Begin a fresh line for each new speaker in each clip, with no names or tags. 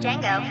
Django.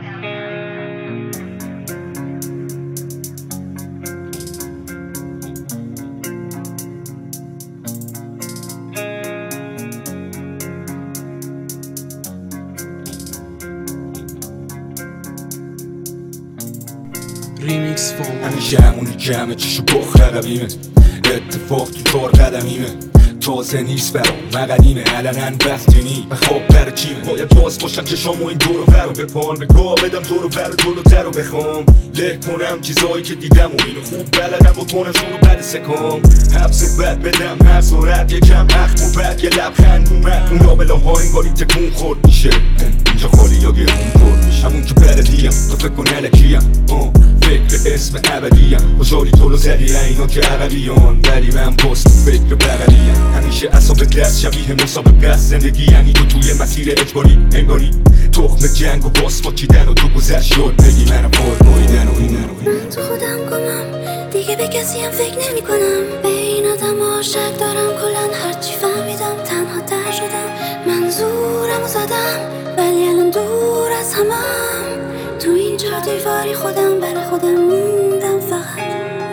ریمیکس فام همیشه همونی که همه چیشو بخ رقبیمه اتفاق تو چار قدمیمه تازه نیست برام مقدیمه علنن وقتینی و خواب بر چیمه باید باز باشن چشامو این دورو برو بپان به گاه بدم دورو برو جلوتر رو بخوام له کنم چیزایی که دیدم و اینو خوب بلدم بکنم شروع بد سکام حبس بد بدم هر صورت یکم اخم و بعد یه لبخند اومد اون لابلا ها انگاری تکون خورد میشه اینجا خالی یا گرون خورد میشه همون که بلدیم تو فکر کن علکیم فکر اسم ابدیم خوشحالی تو رو زدی اینا که عقبیان ولی من باز تو فکر بغلیم همیشه اصاب دست شبیه مسابقه زندگی یعنی تو توی مسیر اجباری انگاری تخم جنگ و باز فاکیدن و تو گذشت یاد بگی منم پارماییدن و اینن
من تو خودم گمم دیگه به کسی هم فکر نمی کنم به این آدم ها شک دارم کلن هرچی فهمیدم تنها تر شدم منظورم رو زدم ولی الان دور از همم تو این چهار دیواری خودم برای خودم موندم فقط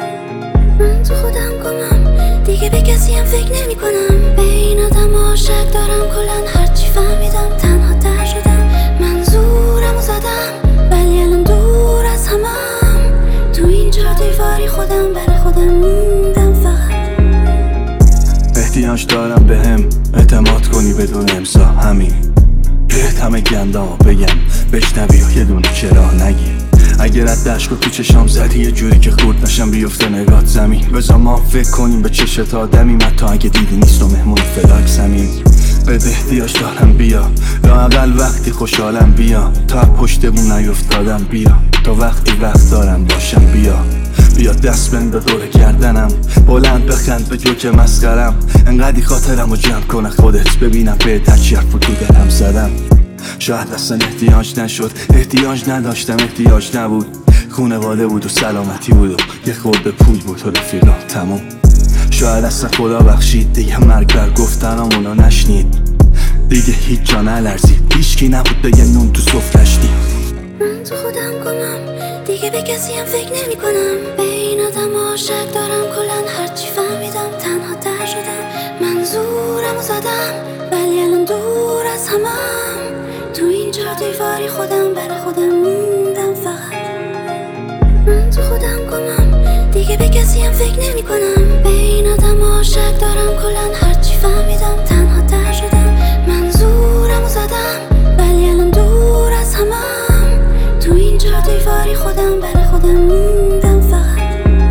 من تو خودم گمم دیگه به کسی هم فکر نمی کنم به این آدم ها شک دارم کلن هرچی فهمیدم تنها تر شدم منظورم رو زدم ولی الان دور از همم تو این چهار دیواری خودم برای خودم موندم فقط
احتیاج دارم بهم اعتماد کنی بدون امضا همین بهت همه گندامو بگم بشنوی یه دونه چرا نگی اگر از دشت تو چشام زدی یه جوری که خورد نشم بیفته نگات زمین بذار ما فکر کنیم به چشت آدمی تا اگه دیدی نیست و مهمون فلاک زمین بده احتیاج دارم بیا لااقل وقتی خوشحالم بیا تا پشتمون نیفتادم بیا تا وقتی وقت دارم باشم بیا دست بنده دور گردنم بلند بخند به جوک مسخرم انقدی خاطرم رو جمع کنه خودت ببینم به هرچی حرف تو دلم زدم شاید اصلا احتیاج نشد احتیاج نداشتم احتیاج نبود خونواده بود و سلامتی بود و یه خورده پول بود و رفیقا تموم شاید اصلا خدا بخشید دیگه مرگ بر گفتنامونو نشنید دیگه هیچ جا نلرزید هیچکی نبود بگه نون تو سفرش دید
من تو خودم گمم دیگه به کسی هم فکر نمی کنم به این آدم ها شک دارم کلن هرچی فهمیدم تنها تر شدم منظورم رو زدم ولی الان دور از همم تو این چهار دیواری خودم برای خودم موندم فقط من تو خودم گمم دیگه به کسی هم فکر نمی کنم به این آدم ها شک دارم کلن هرچی فهمیدم تنها تر شدم منظورم رو زدم ولی الان دور از همم تو این چهار دیواری خودم برای خودم موندم فقط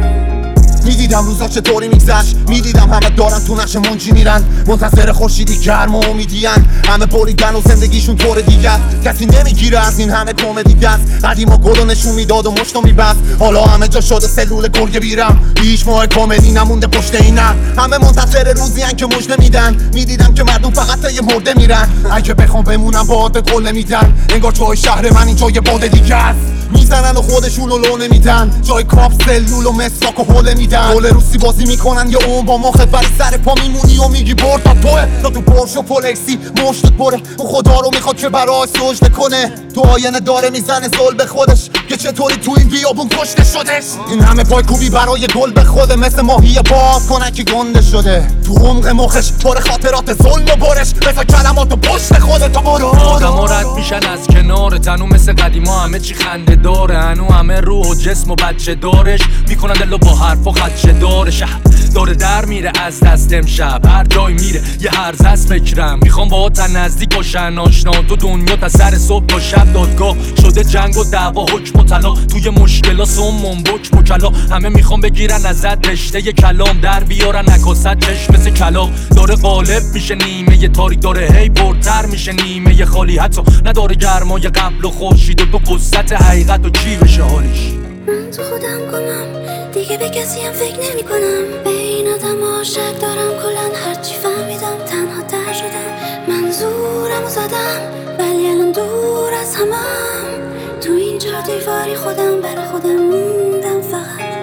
میدیدم روزا چطوری میگذشت میدیدم همه دارن تو نقش منجی میرن منتظر خورشیدی گرم و امیدین همه بریدن و زندگیشون طور دیگه کسی نمیگیره از این همه کمدی دست قدیما گلو نشون میداد و مشتو میبست حالا همه جا شده سلول گرگه بیرم هیچ ماه کمدی نمونده پشت این همه منتظر روزی ان که مژده میدن میدیدم که مردم فقط یه مرده میرن اگه بخوام بمونم باهات قول نمیدن انگار جای شهر من اینجا یه باد دیگه است میزنن و خودشون رو لو نمیدن جای کاپ سلول و مسواک و حوله میدن گل روسی بازی میکنن یا اون با مخت برای سر پا میمونی و میگی برد تا توه تا تو پرش و پولکسی مشتت بره اون خدا رو میخواد که برای سجده کنه تو آینه داره میزنه زل به خودش که چطوری تو این بیابون کشته شدش این همه پایکوبی برای گل به خوده مثل ماهی باز کنن که گنده شده تو عمق مخش پر خاطرات ظلم و برش مثل کلمات و پشت خودت برو
آدما رد میشن از کنار تنو مثل قدیما همه چی خنده داره هنو همه روح و جسم و بچه دارش میکنن دلو با حرف و خدشه داره شهر داره در میره از دست امشب هر جای میره یه هرز از فکرم میخوام با تا نزدیک باشن آشنا تو دنیا تا سر صبح تا شب دادگاه شده جنگ و دعوا حکم و طلا توی مشکلا سمون بک مکلا همه میخوام بگیرن ازت رشته ی کلام در بیارن نکاست چشم مثل کلا داره غالب میشه نیمه ی تاریک داره هی پرتر میشه نیمه ی خالی حتی نداره گرمای قبل و خورشید و تو قصت حقیقت و چی بشه حالیش
من تو خودم گمم دیگه به کسی هم فکر نمی کنم به این آدم ها شک دارم کلن هرچی فهمیدم تنها تر شدم منظورم رو زدم ولی الان دور از همم تو این چهار دیواری خودم برای خودم موندم فقط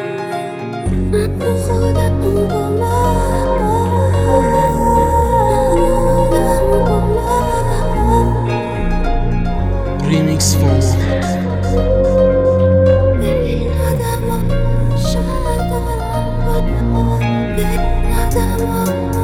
من تو خودم گمم
ریمیکس
oh, oh.